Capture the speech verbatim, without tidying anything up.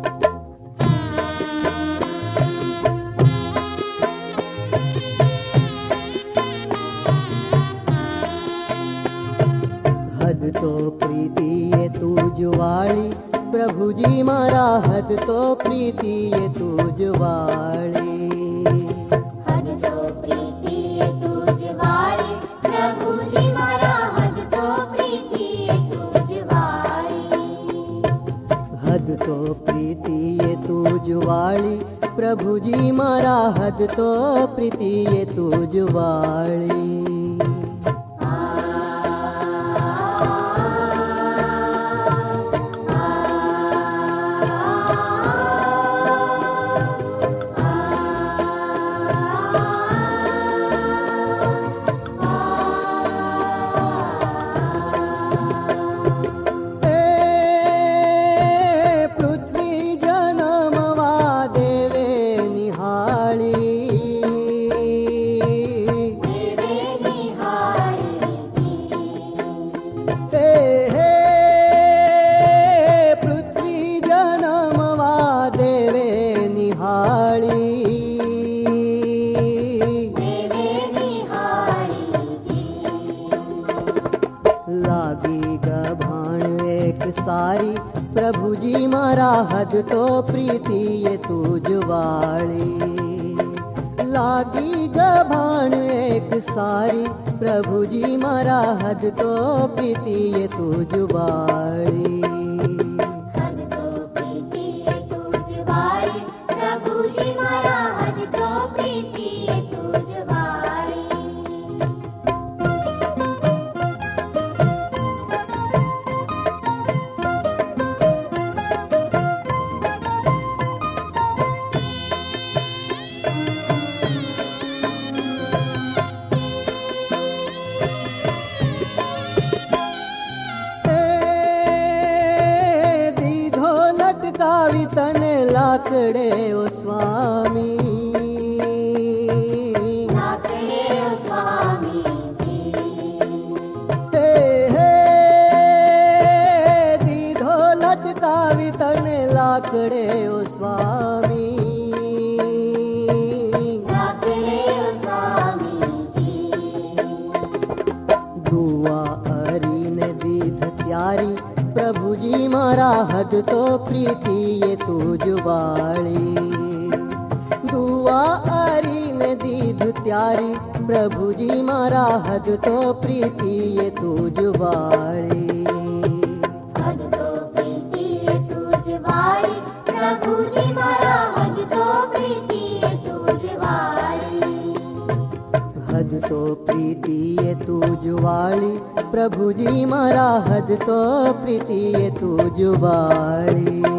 हद तो प्रीति ये तुझवाળી प्रभु जी मारा हद तो प्रीति ये तुझवाળી हद तो प्रीति ये तुझवाળી प्रभु जी मारा हद तो प्रीति ये तुझवाળી हद तो प्रीति ये तुझवाળી प्रभु जी मारा हद तो प्रीति ये तुझवाળી लागी गभाण एक सारी प्रभु जी मारा हद तो प्रीति ये तुझवाળી लागी गभाण एक सारी प्रभु जी मारा हद तो प्रीति ये तुझवाળી हद तो प्रीति ये तुझवाળી प्रभु जी मारा हद तो प्रीति ये तुझवाળી लटकावी तने लाकड़े ओ स्वामी लाकड़े ओ स्वामी जी हे हे दीधो लटकावी तने लाकड़े ओ स्वामी लाकड़े ओ स्वामी जी दुआ हरी ने दीध त्यारी प्रभु जी मारा हद तो प्रीति ये तुझवाળી दुआ हरी ने दीध त्यारी प्रभु जी मारा हद तो प्रीति ये तुझवाળી हद तो प्रीति ये तुझवाળી प्रभु जी मारा हद तो प्रीति ये तुझवाળી हद तो प्रीति ये तुझवाળી प्रभु जी मारा हद तो प्रीति ये तुझवाળી।